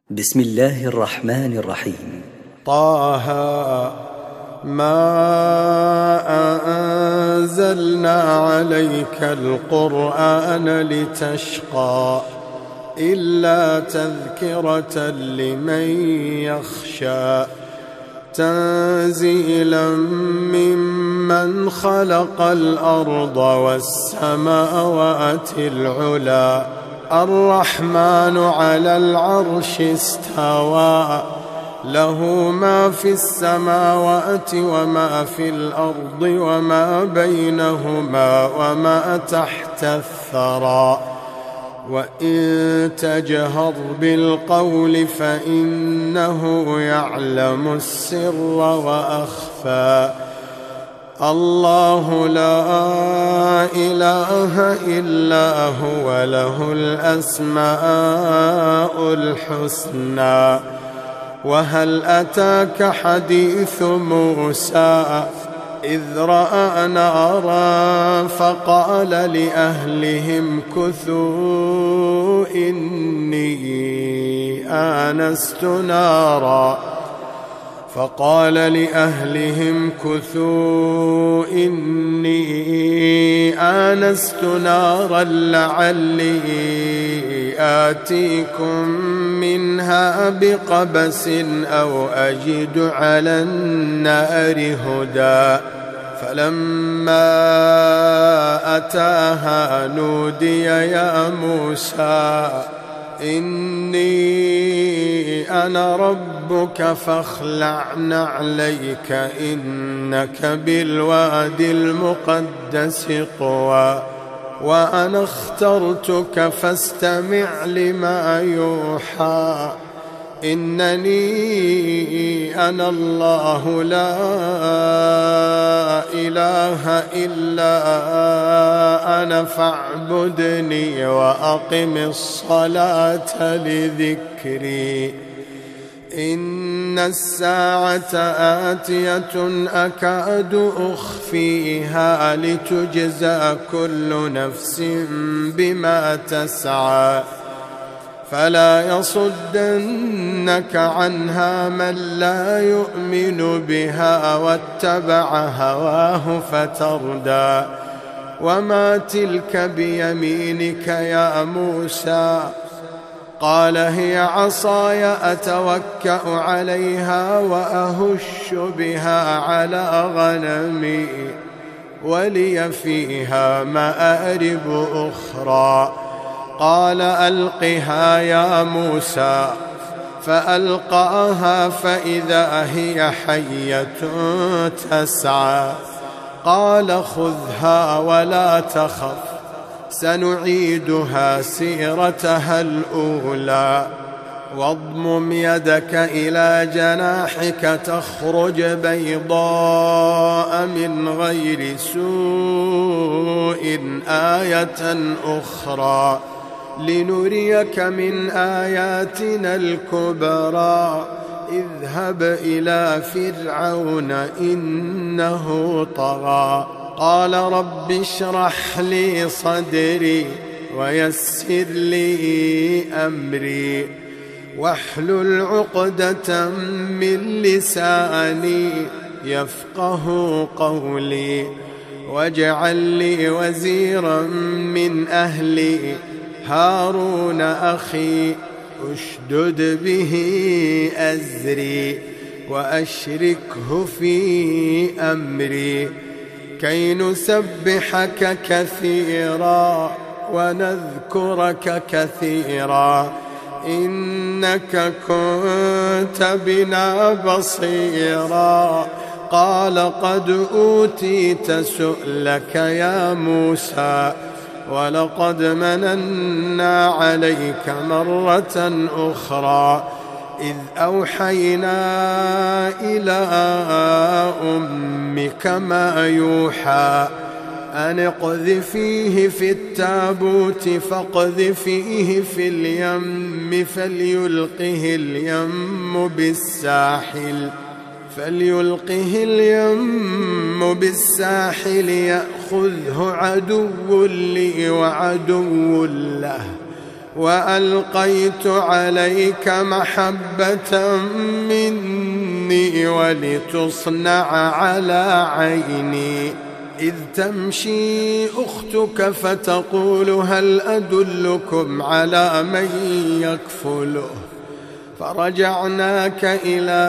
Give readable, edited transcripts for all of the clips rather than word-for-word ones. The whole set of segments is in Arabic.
بسم الله الرحمن الرحيم. طه ما أنزلنا عليك القرآن لتشقى إلا تذكرة لمن يخشى تنزيلا ممن خلق الأرض والسماوات العلى الرحمن على العرش استوى له ما في السماوات وما في الأرض وما بينهما وما تحت الثرى وإن تجهر بالقول فإنه يعلم السر وأخفى الله لا إله إلا هو له الأسماء الحسنى وهل أتاك حديث موسى إذ رأى نارا فقال لأهلهم كثوا إني آنست نارا لعلي آتيكم منها بقبس أو أجد على النار هدى فلما أتاها نودي يا موسى إني أنا ربك فاخلع نعليك إنك بالواد المقدس طوى وأنا اخترتك فاستمع لما يوحى إنني أنا الله لا إله إلا أنا فاعبدني وأقم الصلاة لذكري إن الساعة آتية أكاد أخفيها لتجزى كل نفس بما تسعى فلا يصدنك عنها من لا يؤمن بها واتبع هواه فتردى وما تلك بيمينك يا موسى قال هي عصاي أتوكأ عليها وأهش بها على غنمي ولي فيها مآرب أخرى قال ألقها يا موسى فألقاها فإذا هي حية تسعى قال خذها ولا تخف سنعيدها سيرتها الأولى واضمم يدك إلى جناحك تخرج بيضاء من غير سوء آية أخرى لنريك من آياتنا الكبرى اذهب إلى فرعون إنه طغى قال رب اشرح لي صدري ويسر لي أمري واحلل عقدة من لساني يفقه قولي واجعل لي وزيرا من أهلي هارون أخي اشدد به أزري وأشركه في أمري كي نسبحك كثيرا ونذكرك كثيرا إنك كنت بنا بصيرا قال قد أوتيت سؤلك يا موسى ولقد مننا عليك مرة أخرى إذ أوحينا إلى أمك ما يوحى أن اقذفيه في التابوت فاقذفيه في اليم فليلقه اليم بالساحل يأخذه عدو لي وعدو له وألقيت عليك محبة مني ولتصنع على عيني إذ تمشي أختك فتقول هل أدلكم على من يكفله فرجعناك إلى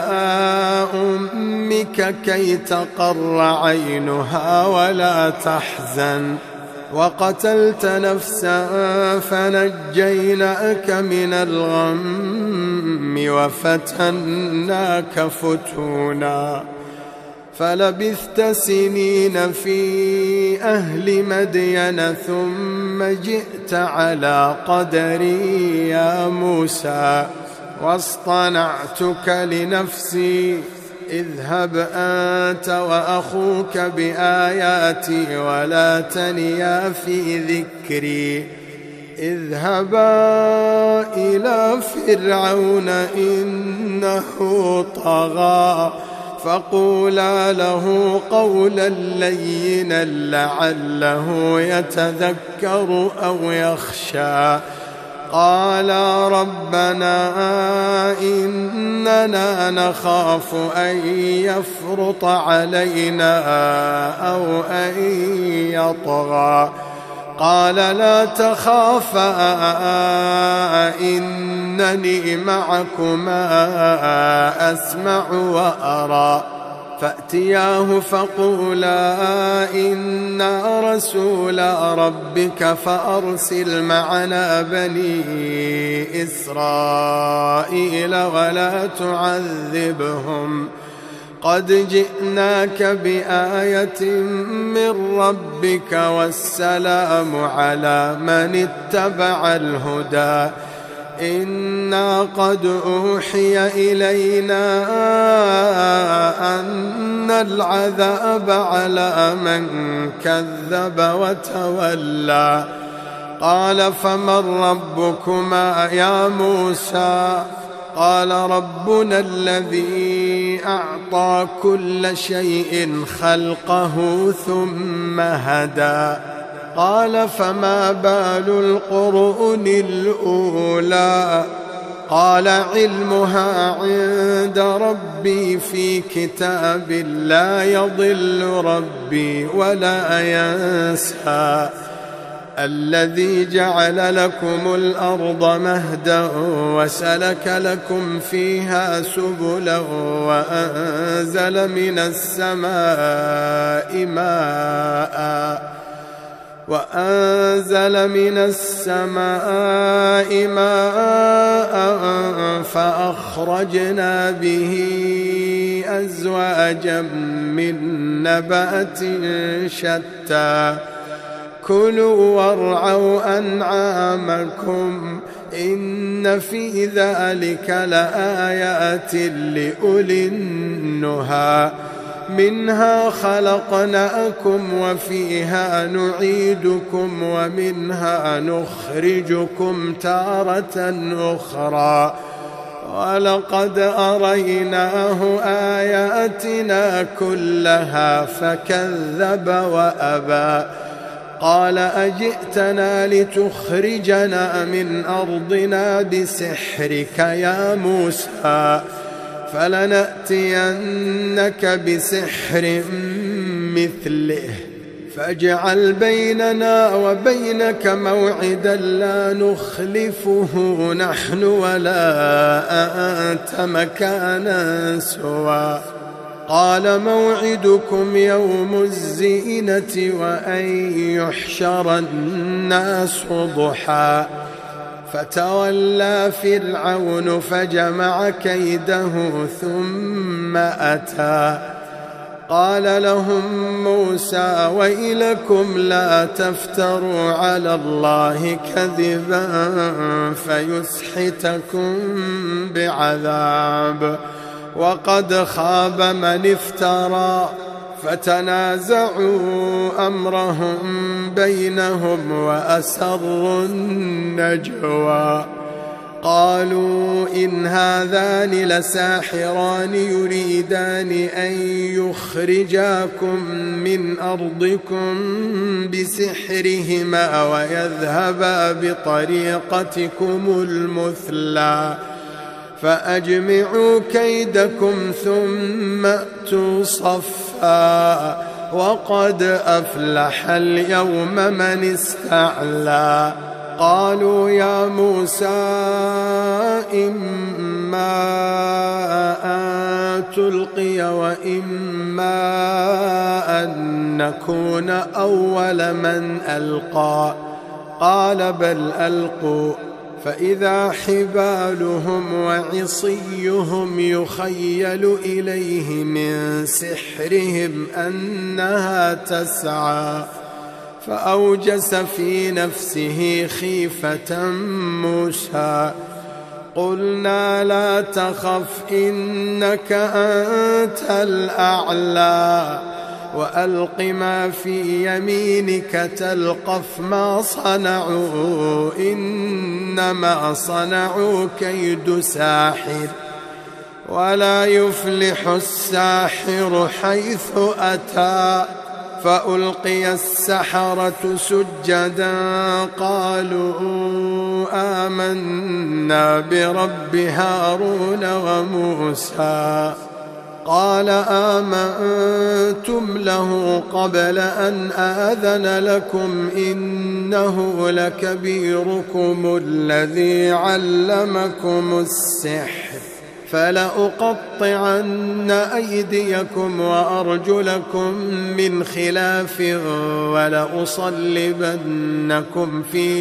أمك كي تقر عينها ولا تحزن وقتلت نفسا فنجيناك من الغم وفتناك فتونا فلبثت سنين في أهل مدين ثم جئت على قدري يا موسى واصطنعتك لنفسي اذهب أنت وأخوك بآياتي ولا تنيا في ذكري اذهبا إلى فرعون إنه طغى فقولا له قولا لينا لعله يتذكر أو يخشى قالا ربنا إننا نخاف أن يفرط علينا أو أن يطغى قال لا تخافا إنني معكما أسمع وأرى فأتياه فقولا إنا رسول ربك فأرسل معنا بني إسرائيل ولا تعذبهم قد جئناك بآية من ربك والسلام على من اتبع الهدى إنا قد أوحي إلينا أن العذاب على من كذب وتولى قال فمن ربكما يا موسى قال ربنا الذي أعطى كل شيء خلقه ثم هدى قال فما بال القرون الأولى قال علمها عند ربي في كتاب لا يضل ربي ولا ينسى الذي جعل لكم الأرض مهدا وسلك لكم فيها سبلا وأنزل من السماء ماء فأخرجنا به أزواجا من نبات شتى كلوا وارعوا أنعامكم إن في ذلك لآيات لأولي النهى منها خلقناكم وفيها نعيدكم ومنها نخرجكم تارة أخرى ولقد أريناه آياتنا كلها فكذب وأبى قال أجئتنا لتخرجنا من أرضنا بسحرك يا موسى فلنأتينك بسحر مثله فاجعل بيننا وبينك موعدا لا نخلفه نحن ولا أنت مكانا سوى قال موعدكم يوم الزينة وأن يحشر الناس ضحى فتولى فرعون فجمع كيده ثم أتى قال لهم موسى ويلكم لا تفتروا على الله كذبا فيسحتكم بعذاب وقد خاب من افترى فتنازعوا أمرهم بينهم وأسروا النجوى قالوا إن هذان لساحران يريدان أن يخرجاكم من أرضكم بسحرهما ويذهبا بطريقتكم المثلى فأجمعوا كيدكم ثم أتوا صفا وقد أفلح اليوم من استعلى. قالوا يا موسى إما أن تلقي وإما أن نكون أول من ألقى قال بل ألقوا فإذا حبالهم وعصيهم يخيل إليه من سحرهم أنها تسعى فأوجس في نفسه خيفة موسى قلنا لا تخف إنك أنت الأعلى وألق ما في يمينك تلقف ما صنعوا إنما صنعوا كيد ساحر ولا يفلح الساحر حيث أتى. فألقي السحرة سجدا قالوا آمنا برب هارون وموسى قال آمنتم له قبل أن آذن لكم إنه لكبيركم الذي علمكم السحر فلأقطعن أيديكم وأرجلكم من خلاف ولأصلبنكم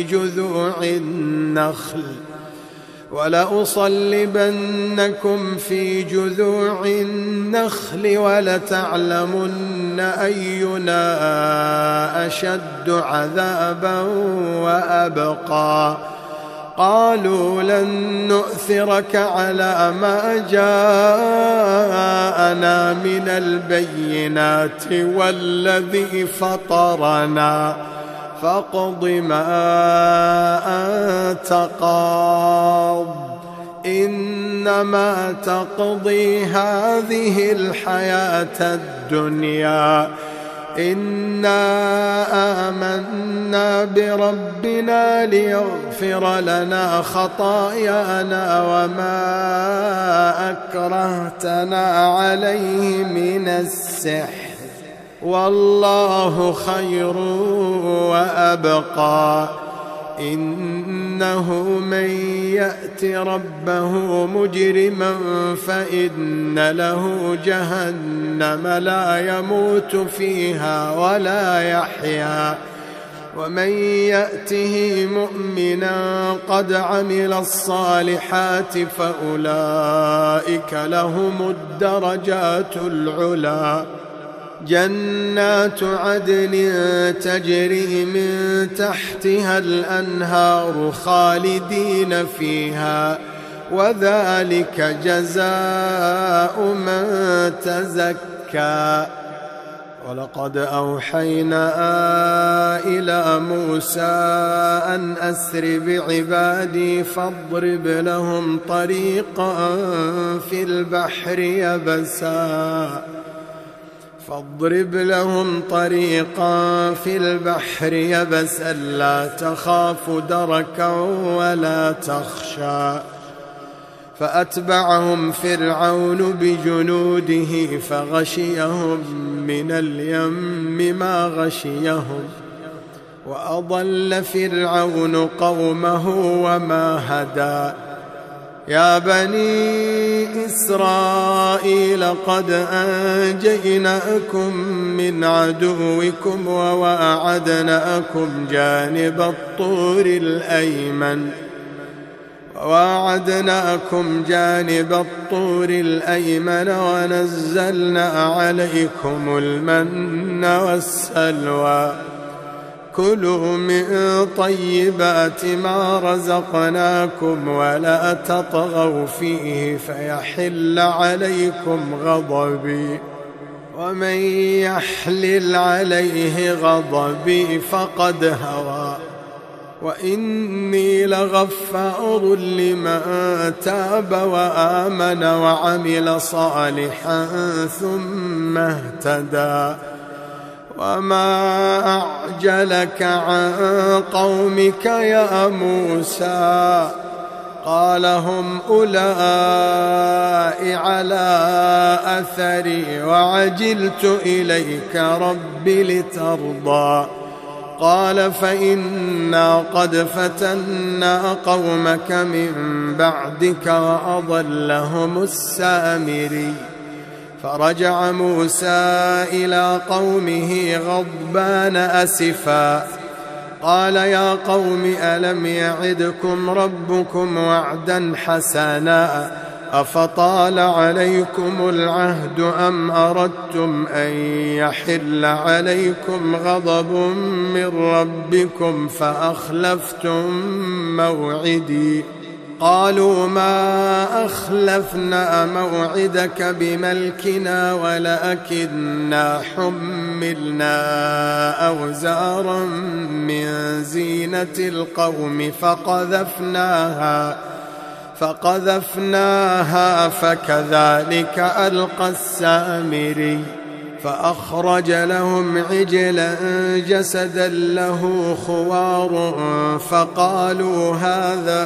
في جذوع النخل ولتعلمن أينا أشد عذابا وأبقى. قالوا لن نؤثرك على ما جاءنا من البينات والذي فطرنا فاقض ما أنت قاض إنما تقضي هذه الحياة الدنيا إنا آمنا بربنا ليغفر لنا خطايانا وما أكرهتنا عليه من السحر والله خير وأبقى. إنه من يأت ربه مجرما فإن له جهنم لا يموت فيها ولا يحيا ومن يأته مؤمنا قد عمل الصالحات فأولئك لهم الدرجات العلى جنات عدن تجري من تحتها الأنهار خالدين فيها وذلك جزاء من تزكى. ولقد أوحينا إلى موسى أن أسر بعبادي فاضرب لهم طريقا في البحر يبسا لا تخاف دركا ولا تخشى. فأتبعهم فرعون بجنوده فغشيهم من اليم ما غشيهم وأضل فرعون قومه وما هدى. يا بني إسرائيل قد أنجيناكم من عدوكم وواعدناكم جانب الطور الأيمن ونزلنا عليكم المن والسلوى كلوا من طيبات ما رزقناكم ولا تطغوا فيه فيحل عليكم غضبي ومن يحلل عليه غضبي فقد هوى. وإني لغفار لمن تاب وآمن وعمل صالحا ثم اهتدى. وما أعجلك عن قومك يا موسى؟ قال هم أولئك على أثري وعجلت إليك رب لترضى. قال فإنا قد فتنا قومك من بعدك وأضلهم السامري. فرجع موسى إلى قومه غضبان أسفا قال يا قوم ألم يعدكم ربكم وعدا حسنا أفطال عليكم العهد أم أردتم أن يحل عليكم غضب من ربكم فأخلفتم موعدي؟ قالوا ما أخلفنا موعدك بملكنا ولكننا حملنا أوزارا من زينة القوم فقذفناها فكذلك ألقى السامري. فأخرج لهم عجلا جسدا له خوار فقالوا هذا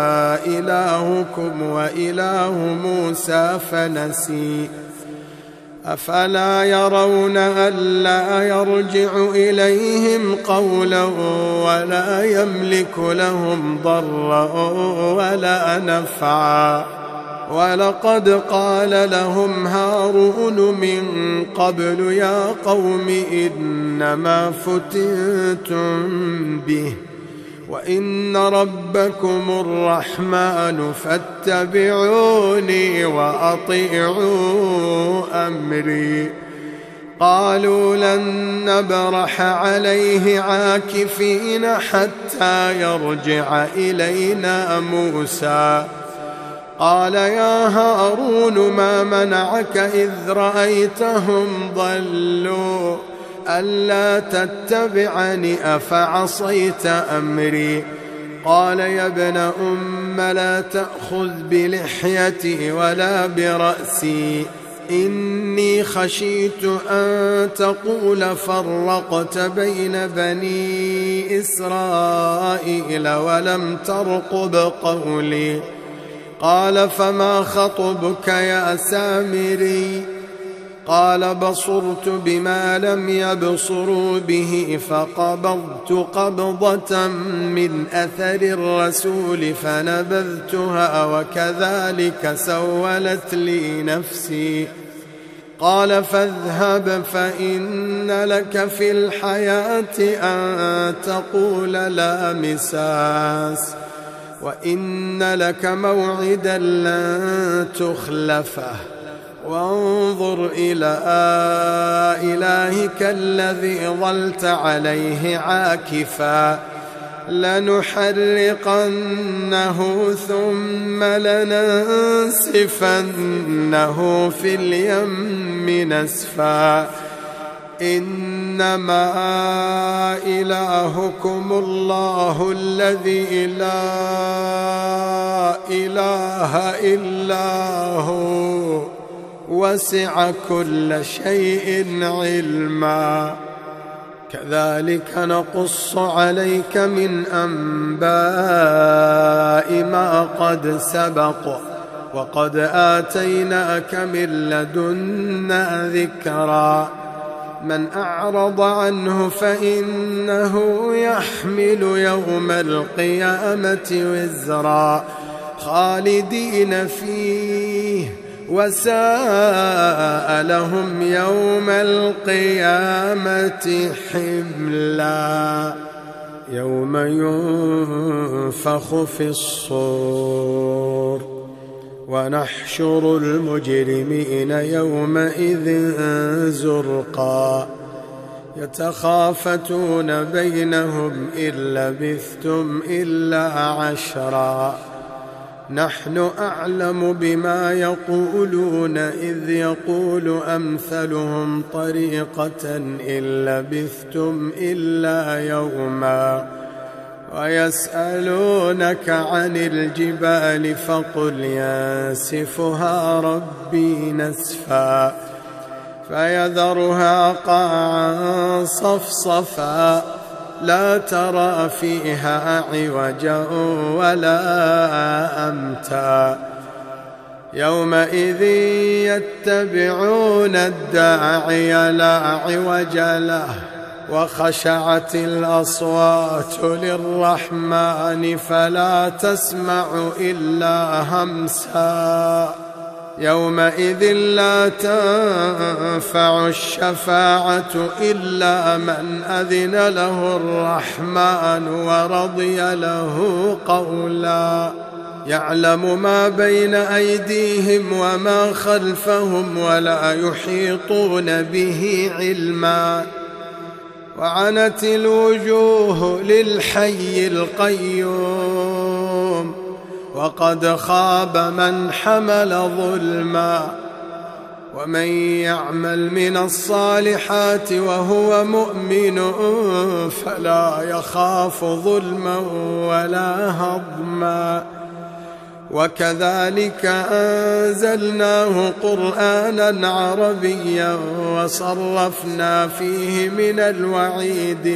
إلهكم وإله موسى فنسي. أفلا يرون ألا يرجع إليهم قولا ولا يملك لهم ضرا ولا نفعا؟ ولقد قال لهم هارون من قبل يا قوم إنما فتنتم به وإن ربكم الرحمن فاتبعوني وأطيعوا أمري. قالوا لن نبرح عليه عاكفين حتى يرجع إلينا موسى. قال يا هارون ما منعك إذ رأيتهم ضلوا ألا تتبعني أفعصيت أمري؟ قال يا ابن أم لا تأخذ بلحيتي ولا برأسي إني خشيت أن تقول فرقت بين بني إسرائيل ولم ترقب قولي. قال فما خطبك يا سامري؟ قال بصرت بما لم يبصروا به فقبضت قبضة من أثر الرسول فنبذتها وكذلك سولت لي نفسي. قال فاذهب فإن لك في الحياة أن تقول لا مساس وإن لك موعدا لن تخلفه وانظر إلى إلهك الذي ظلت عليه عاكفا لنحرقنه ثم لننسفنه في اليم نسفا. إنما إلهكم الله الذي لا إله إلا هو وسع كل شيء علما. كذلك نقص عليك من أنباء ما قد سبق وقد آتيناك من لدنا ذكرا. من أعرض عنه فإنه يحمل يوم القيامة وزرا خالدين فيه وساء لهم يوم القيامة حملا. يوم ينفخ في الصور ونحشر المجرمين يومئذ زرقا يتخافتون بينهم إن لبثتم إلا عشرا. نحن أعلم بما يقولون إذ يقول أمثلهم طريقة إن لبثتم إلا يوما ويسألونك عن الجبال فقل ينسفها ربي نسفا فيذرها قاعا صفصفا لا ترى فيها عوجا ولا أمتا يومئذ يتبعون الداعي لا عوج له وخشعت الأصوات للرحمن فلا تسمع إلا همسا يومئذ لا تنفع الشفاعة إلا من أذن له الرحمن ورضي له قولا يعلم ما بين أيديهم وما خلفهم ولا يحيطون به علما وعنت الوجوه للحي القيوم وقد خاب من حمل ظلما ومن يعمل من الصالحات وهو مؤمن فلا يخاف ظلما ولا هضما وكذلك أنزلناه قرآنا عربيا وصرفنا فيه من الوعيد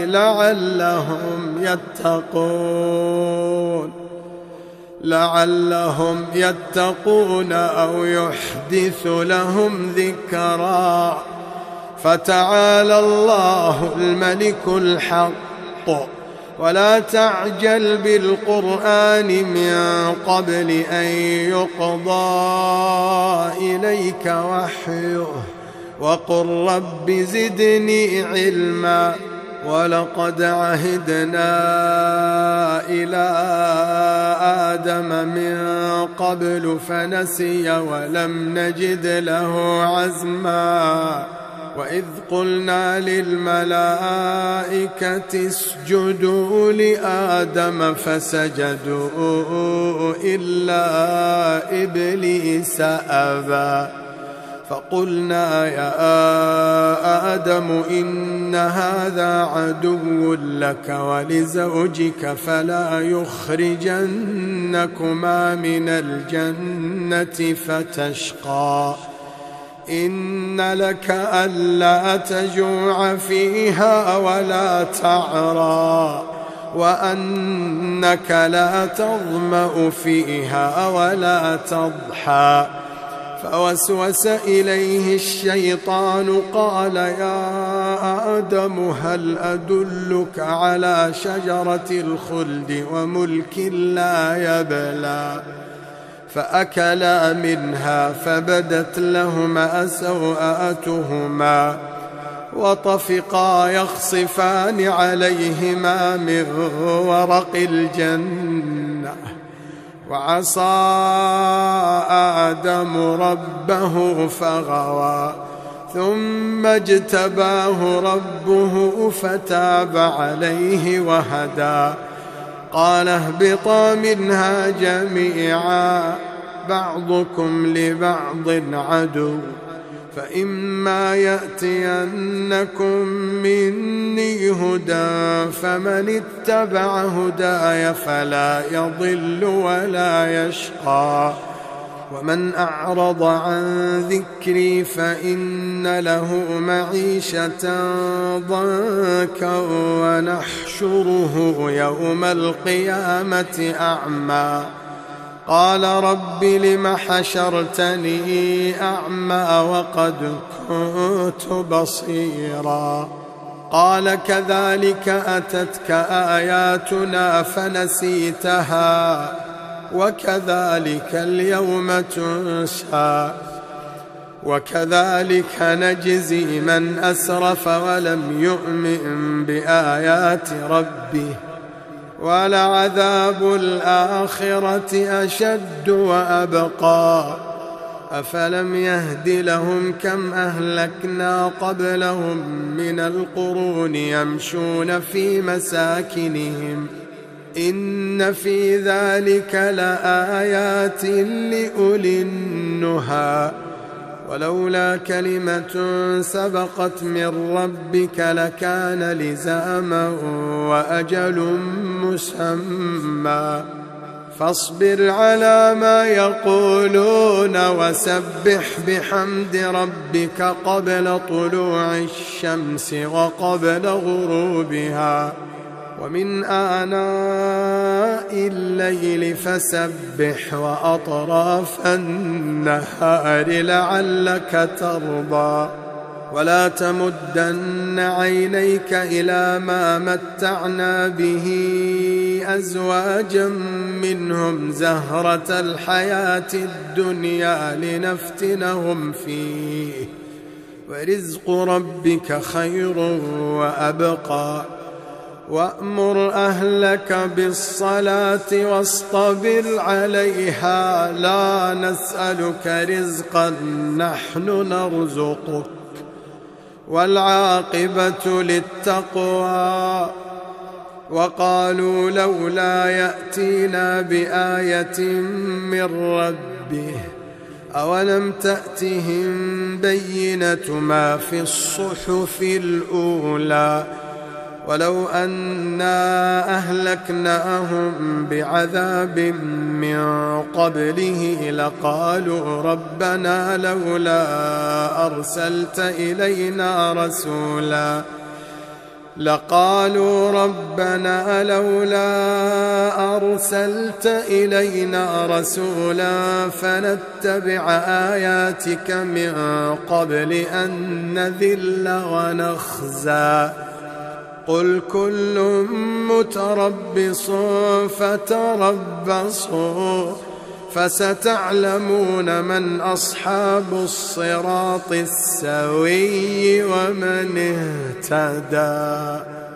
لعلهم يتقون أو يحدث لهم ذكرا فتعالى الله الملك الحق ولا تعجل بالقرآن من قبل أن يقضى إليك وحيه وقل رب زدني علما ولقد عهدنا إلى آدم من قبل فنسي ولم نجد له عزما وإذ قلنا للملائكة اسجدوا لآدم فسجدوا إلا إبليس أبى فقلنا يا آدم إن هذا عدو لك ولزوجك فلا يخرجنكما من الجنة فتشقى إن لك ألا تجوع فيها ولا تعرى وأنك لا تظمأ فيها ولا تضحى فوسوس إليه الشيطان قال يا آدم هل أدلك على شجرة الخلد وملك لا يبلى فأكلا منها فبدت لهما سوآتهما وطفقا يخصفان عليهما من ورق الجنة وعصى آدم ربه فغوى ثم اجتباه ربه فتاب عليه وهدى قال اهبطا منها جميعا بعضكم لبعض عدو فإما يأتينكم مني هدى فمن اتبع هداي فلا يضل ولا يشقى ومن أعرض عن ذكري فإن له معيشة ضنكا ونحشره يوم القيامة أعمى قال رب لم حشرتني أعمى وقد كنت بصيرا قال كذلك أتتك آياتنا فنسيتها وكذلك اليوم تنسى وكذلك نجزي من أسرف ولم يؤمن بآيات ربه ولعذاب الآخرة أشد وأبقى أفلم يهد لهم كم أهلكنا قبلهم من القرون يمشون في مساكنهم إن في ذلك لآيات لأولي النهى ولولا كلمة سبقت من ربك لكان لزاما وأجل مسمى فاصبر على ما يقولون وسبح بحمد ربك قبل طلوع الشمس وقبل غروبها ومن آناء الليل فسبح وأطراف النهار لعلك ترضى ولا تمدن عينيك إلى ما متعنا به أزواجا منهم زهرة الحياة الدنيا لنفتنهم فيه ورزق ربك خير وأبقى وأمر أهلك بالصلاة واصطبر عليها لا نسألك رزقا نحن نرزقك والعاقبة للتقوى وقالوا لولا يأتينا بآية من ربه أولم تأتهم بينة ما في الصحف الأولى ولو أنا أهلكناهم بعذاب من قبله لقالوا ربنا لولا أرسلت إلينا رسولا فنتبع آياتك من قبل أن نذل ونخزى قل كل متربص فتربصوا فستعلمون من أصحاب الصراط السوي ومن اهتدى.